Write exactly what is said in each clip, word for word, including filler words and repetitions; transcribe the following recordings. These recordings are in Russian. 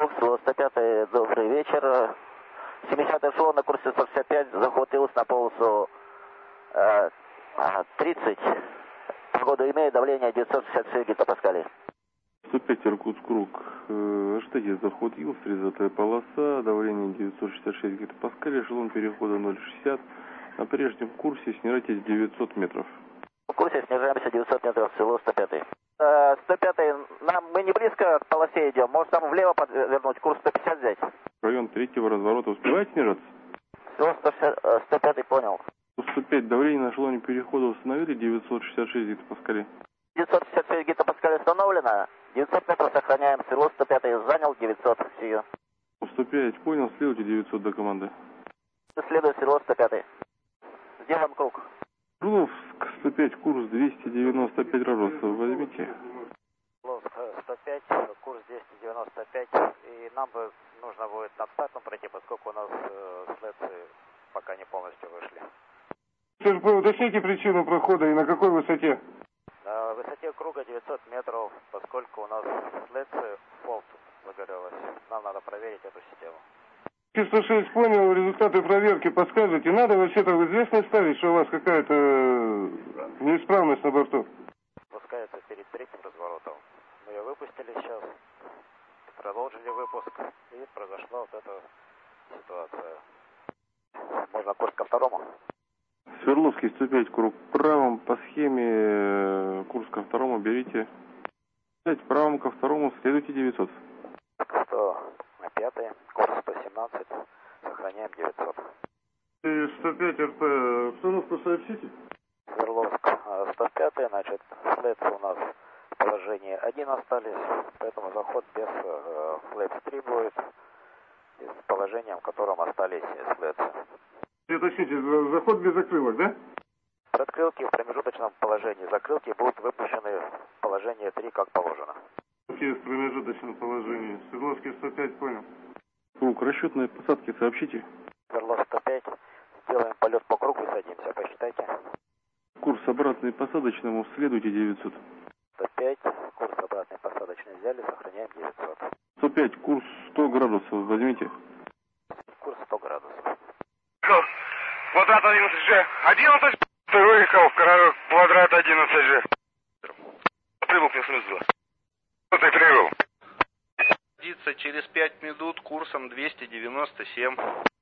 сто пять, добрый вечер. семидесятый эшелон на курсе сто шестьдесят пять, заход Илс на полосу э, тридцать. Погода имеет, давление девятьсот шестьдесят шесть гектопаскалей. сто пять Иркутск круг. Ожидайте заход Илс, тридцатая полоса, давление девятьсот шестьдесят шесть гектопаскалей, эшелон перехода ноль шестьдесят. На прежнем курсе снижайтесь девятьсот метров. В курсе снижаемся девятьсот метров, село сто пять. Э, сто пять, нам, мы не близко к полосе идем, может там влево подвернуть, курс сто пятьдесят взять. Район третьего разворота успеваете снижаться? Все, сто шестьдесят, сто пять, понял. сто пять, давление на эшелоне перехода установили, девятьсот шестьдесят шесть гектопаскалей. девятьсот шестьдесят шесть гектопаскалей установлено, девятьсот метров сохраняем, село сто пять занял, девятьсот, все. сто пять, понял, следуйте девятьсот до команды. Следует село сто пять. Сделаем круг. Круловск, сто пять, курс двести девяносто пять градусов, возьмите. Круловск, сто пять, курс двести девяносто пять, и нам бы нужно будет над стартом пройти, поскольку у нас э, слэцы пока не полностью вышли. СРП, уточните причину прохода и на какой высоте? На высоте круга девятьсот метров, поскольку у нас слэцы фолт загорелась. Нам надо проверить эту систему. сто шесть понял, результаты проверки подскажете. Надо вообще-то в известность ставить, что у вас какая-то неисправность на борту. Спускается перед третьим разворотом. Мы ее выпустили сейчас, продолжили выпуск, и произошла вот эта ситуация. Можно курс ко второму? Свердловский, сто пять, круг правым по схеме, курс ко второму берите. пять правым ко второму, следуйте девятьсот. сто пять, курс сто семнадцать, сохраняем девятьсот. сто пять эр пэ, обстановку сообщите? Свердловск, сто пять, значит, флетсы у нас в положении один остались, поэтому заход без э, флетс три будет, и с положением, в котором остались флетсы. Уточните, заход без закрылок, да? Открылки в промежуточном положении, закрылки будут выпущены в положение три, как положено. В промежуточном положении. Свердловский сто пять, понял. Круг расчетной посадки сообщите. Свердловск сто пять, сделаем полет по кругу и садимся, посчитайте. Курс обратный посадочному, следуйте девятьсот. сто пять, курс обратный посадочный взяли, сохраняем девятьсот. сто пять, курс сто градусов, возьмите. Курс сто градусов. Квадрат одиннадцать же. одиннадцать, ты выехал в квадрат одиннадцать же. Прибыл к месту два. Ты прибыл. Через пять минут курсом двести девяносто семь.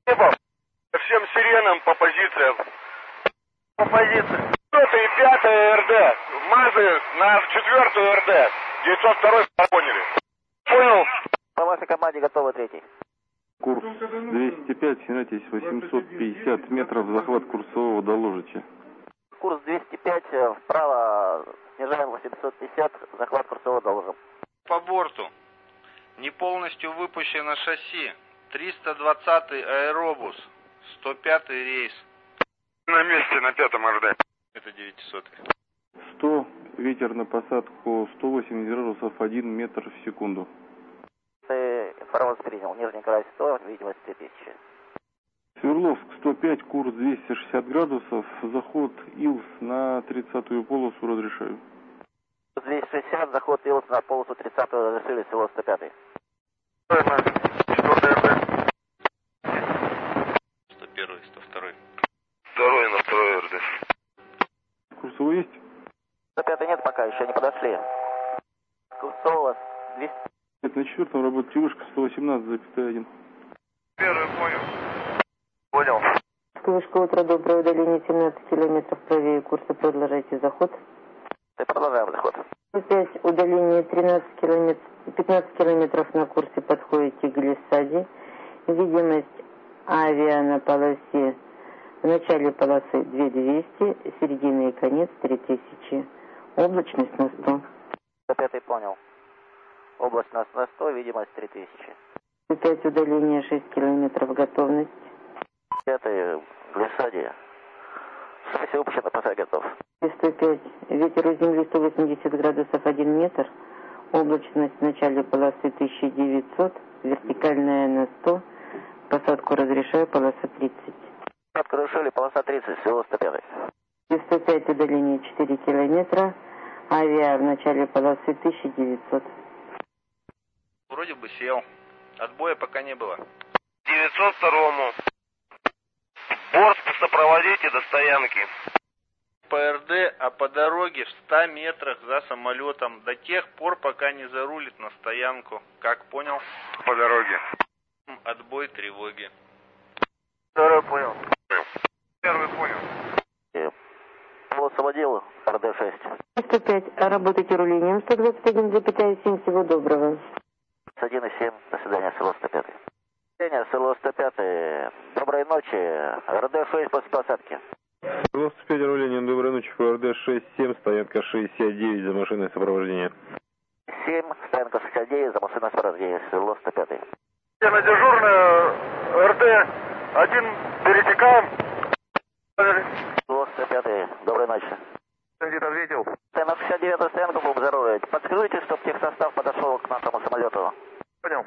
Всем сиренам по позициям. По позициям. Четвертая и пятая эр дэ. Мазы на четвертую эр дэ. девятьсот два поняли. Понял. По вашей команде готовы третий. Курс двести пять, снижайтесь восемьсот пятьдесят метров, захват курсового доложите. Курс двести пять, вправо снижаем восемьсот пятьдесят, захват курсового доложим. По борту. Не полностью выпущено шасси. триста двадцатый аэробус. сто пятый рейс. На месте на пятом эр дэ. Это девятисотый. сто, ветер на посадку сто восемьдесят градусов, один метр в секунду. Ты информацию принял, Нижний край сто, видимость три тысячи. Свердловск, сто пять, курс двести шестьдесят градусов, заход Илс на тридцатую полосу разрешаю. двести шестьдесят, заход Илс на полосу тридцатую разрешили, село сто пять. сто первый, сто второй. Второй на второй эр дэ. Курсовой есть? сто пять нет пока, еще не подошли. Курсового двести. Это на четвертом работает девушка сто восемнадцать один. Первый понял. Понял. Вышка утро, доброе, удаление семнадцать километров правее курса, продолжайте заход. И продолжаем заход. пять, удаление тринадцать километров, пятнадцать километров на курсе, подходите к глиссаде. Видимость авиа на полосе, в начале полосы две тысячи двести, середина и конец три тысячи. Облачность на сто. сто пять понял. Облачность на сто, видимость три тысячи. пять, удаление шесть километров, готовность. пятый, в глиссаде. Шасси выпущено, посадка готов. сто пять, ветер у земли сто восемьдесят градусов, один метр. Облачность в начале полосы тысяча девятьсот, вертикальная на сто. Посадку разрешаю, полоса тридцать. Посадку разрешили, полоса тридцать, село сто пять. сто пять, удаление четыре километра. Авиа в начале полосы тысяча девятьсот. Вроде бы сел. Отбоя пока не было. девятьсот второму. Борт сопроводите до стоянки. По эр дэ, а по дороге в ста метрах за самолетом до тех пор, пока не зарулит на стоянку. Как понял? По дороге. Отбой тревоги. Второй понял. Первый понял. Вот самодел эр дэ шесть. сто пять, работайте рулением сто двадцать один запятая семь, всего доброго. один и семь, до свидания, село сто пять. До свидания, село сто пять. Доброй ночи, эр дэ шесть после посадки. село сто пять, рулением, доброй ночи, по эр дэ шесть семь, стоянка шестьдесят девять за машиной сопровождения. семь, стоянка шестьдесят девять за машиной сопровождения, село сто пять. Я на дежурную эр дэ один перетекаем. село сто пять, доброй ночи. Где-то ответил. На шестьдесят девятую стоянку будем зарулить. Подскажите, чтобы техсостав подошел к нашему самолету. Понял.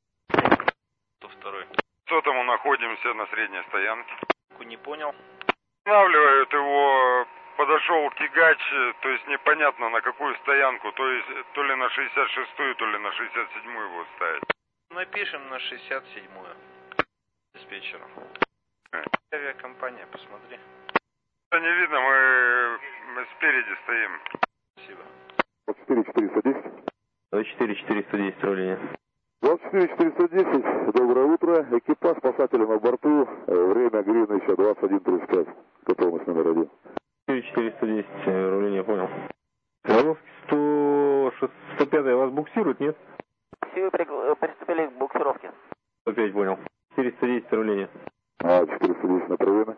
Кто второй? Сотому находимся на средней стоянке. Не понял. Останавливают его, подошел тягач, то есть непонятно на какую стоянку, то есть то ли на шестьдесят шестую, то ли на шестьдесят седьмую будут ставить. Напишем на шестьдесят седьмую. Диспетчеру. Авиакомпания, посмотри. Не видно, мы, мы спереди стоим. Спасибо. двадцать четыре четыреста десять. двадцать четыре четыреста десять, руление. двадцать четыре четыреста десять. Доброе утро. Экипаж спасателя на борту. Время Гринвича двадцать один тридцать пять. Готовность номер один. четыре четыреста десять, руление, понял. Воровский сто пять, вас буксирует, нет? Все приступили к буксировке. сто пять, понял. четыреста десять, руление. А, четыреста десять на провере.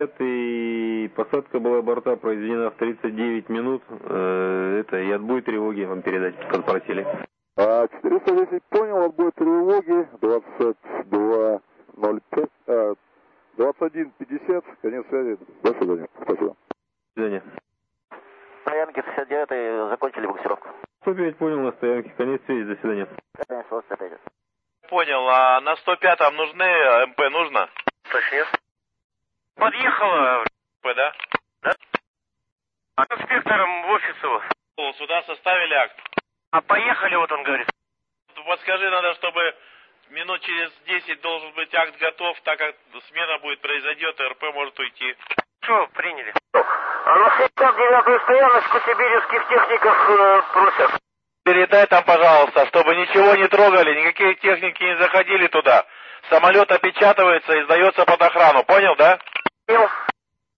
И посадка была борта произведена в тридцать девять минут. Э, это и отбой тревоги вам передать, как просили. А, четыреста десять понял, отбой тревоги. двадцать два ноль пять, а, двадцать один пятьдесят, конец связи. До свидания. Спасибо. До свидания. Стоянки шестьдесят девять закончили буксировку. сто пять понял, на стоянке. Конец связи. До свидания. сто пять. Понял, а на сто пятом нужны, эм пэ нужно? Точнее. Подъехала, да? Да? А инспектором в офис его. Сюда составили акт. А поехали, вот он говорит. Подскажи, надо, чтобы минут через десять должен быть акт готов, так как смена будет произойдет, и эр пэ может уйти. Что, приняли? А на шестьдесят девятую стояночку сибирских техников э, просят. Передай там, пожалуйста, чтобы ничего не трогали, никакие техники не заходили туда. Самолет опечатывается и сдается под охрану, понял, да? Понял.